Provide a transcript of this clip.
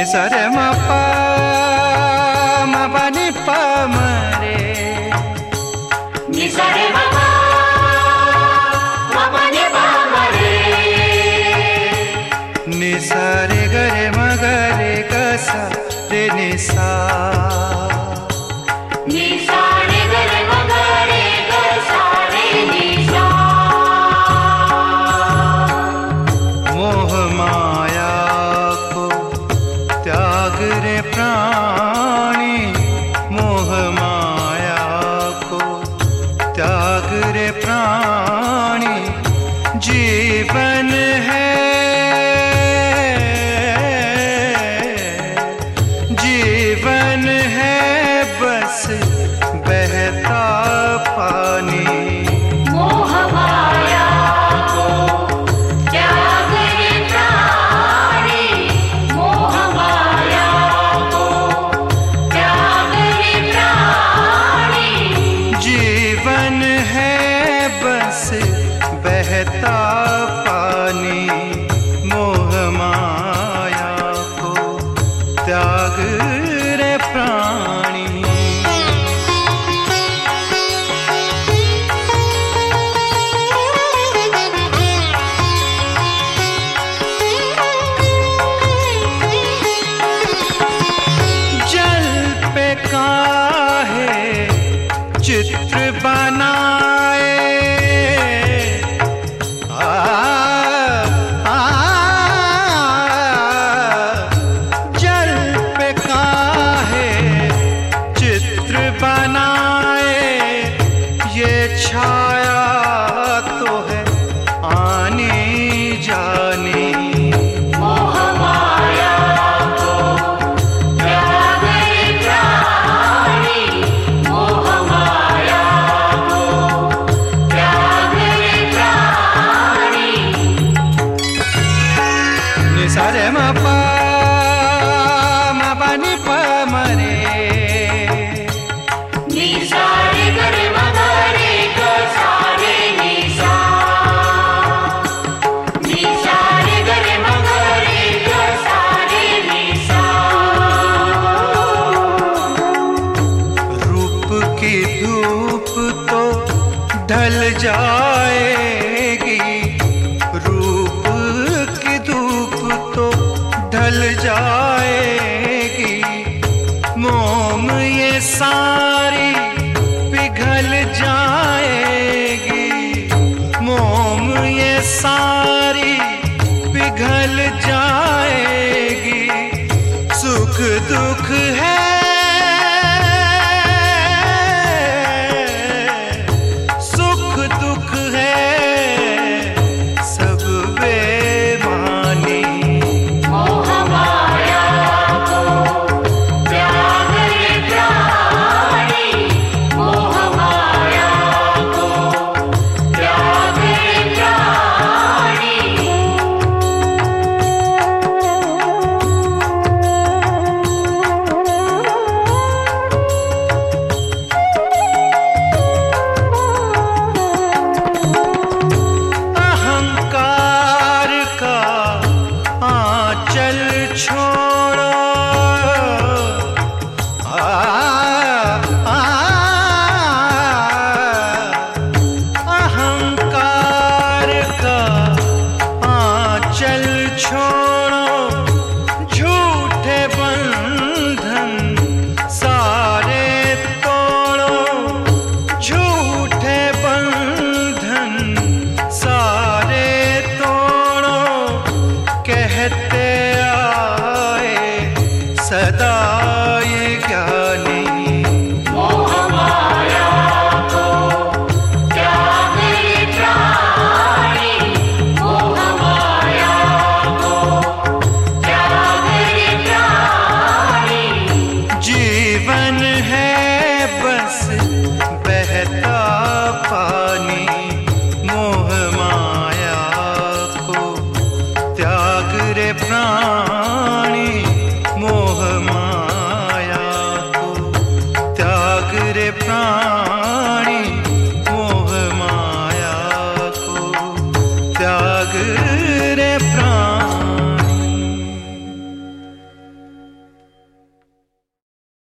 सा रे म प म प नि प म रे नि सा रे म प म प नि प म रे नि सा रे ग रे म ग रे ग सा रे नि सा नि सा रे ग रे म ग रे ग सा रे नि सा। मोह माया को त्याग रे प्राणी, मोह माया को त्याग रे प्राणी, जीवन है जीवन है बस बहता पानी। मोह माया को त्याग रे प्राणी, मोह माया को त्याग रे प्राणी, जीवन है बस बहता पानी। मोह माया को त्याग रे प्राणी। जल पे काहे चित्र बनाए, जल पे काहे चित्र बनाए, ये छाया तो है आनी जानी। मोह माया को त्याग रे प्राणी, मोह माया को त्याग रे प्राणी। नि सा रे म प म प नि प म रे नि सा रे ग रे म ग रे ग सा रे नि सा। नि सा रे ग रे म ग रे ग सा रे नि सा। रूप की धूप तो ढल जाएगी, रूप की धूप तो ढल जाएगी, मोम ये सारी पिघल जाएगी, मोम ये सारी पिघल जाएगी। सुख दुख है सुख दुख है सब बेमानी। मोह माया को त्याग रे प्राणी, मोह माया को त्याग रे प्राणी। अहंकार का आंचल छोड़ो, अहंकार का आंचल छोड़ो, झूठे बंधन सारे तोड़ो, झूठे बंधन सारे तोड़ो, कहते आए सदा ये ज्ञानी। मोह माया को त्याग रे प्राणी, मोह माया को त्याग रे प्राणी। जीवन है बस बहता पानी। मोह माया को त्याग रे प्राणी, मोह माया को त्याग रे प्राणी, मोह माया को त्याग रे प्राणी।